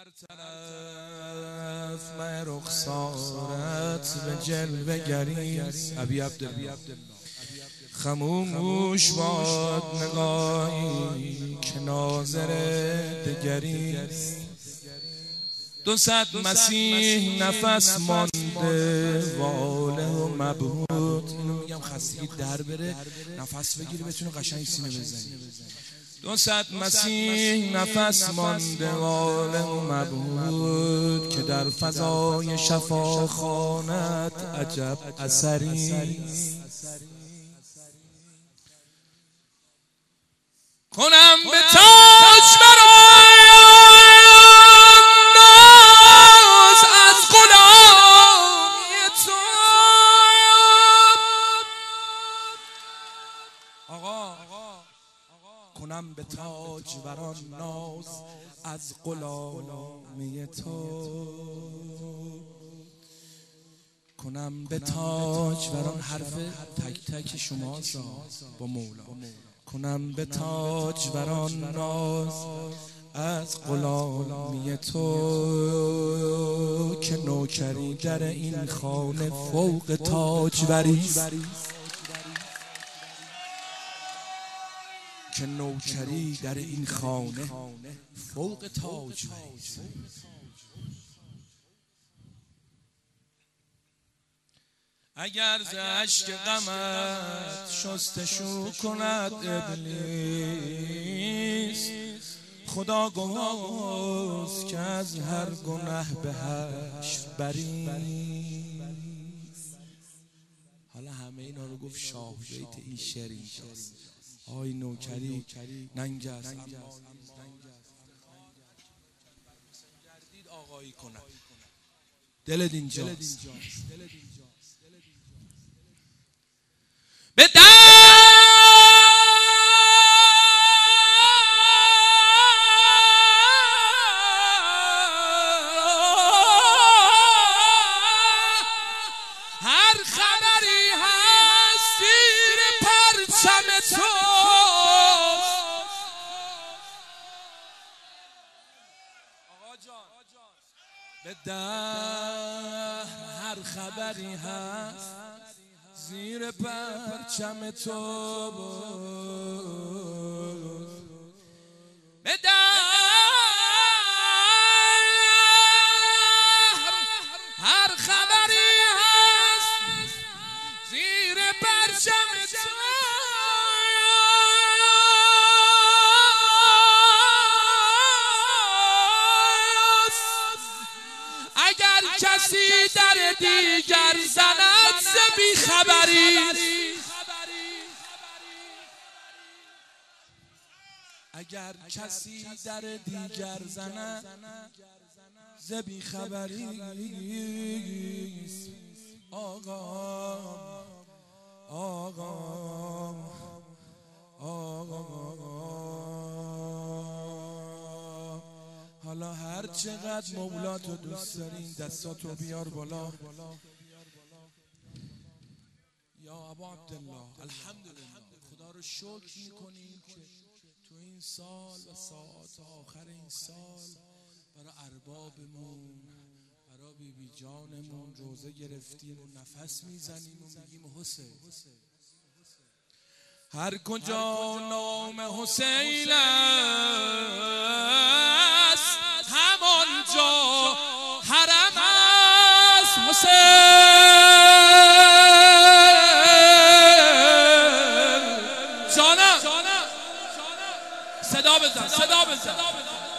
طرف من رخسارت به جلوه گریست ابی عبدالله خموش باد نگاهی که ناظر دگریست 200 مسیح نفس مانده واله و مبهوت. اینو میگم خستگی در بره نفس بگیری بتونه قشنگ سینه بزنی. 200 مسیح نفس مانده واله و مبهوت که در فضای شفاخانت عجب اثری کنم به تاج برای ناز از غلامی تو. آقا کنم به تاج بران ناز از غلامی تو. کنم به تاج بران حرف تک تک شما با مولا. کنم به تاج بران ناز از غلامی تو که نوکری در این خانه فوق تاجوریست. که نوکری در این خانه فوق تاجوریست. اگر ز اشک غمت شستشو کند ابلیس خدا گواست که از هر گناه به حشر بریست. حالا همه اینا رو گفت شاه بیت این شعر اینجاست. آی نوکری ننگ است گردید آقایی کنم دلت اینجاست. به هر خبری هست زیر پرچم تو. به هر خبری هست زیر پرچم تو. به هر خبری هست زیر پرچم تو. اگر کسی در دیگر زند ز بیخبری. اگر کسی در دیگر زند ز بیخبری. حالا هر چقدر مولاتو دوست دارین دستاتو بیار بالا. یا ابا عبدالله الحمدلله خدا رو شکر میکنیم که تو این سال و ساعات آخر این سال برای اربابمون برای بیبی جانمون روزه گرفتیم و نفس میزنیم و میگیم حسین. هر کجا نام حسین است همانجا حرم است. حسین جانم صدا بزن.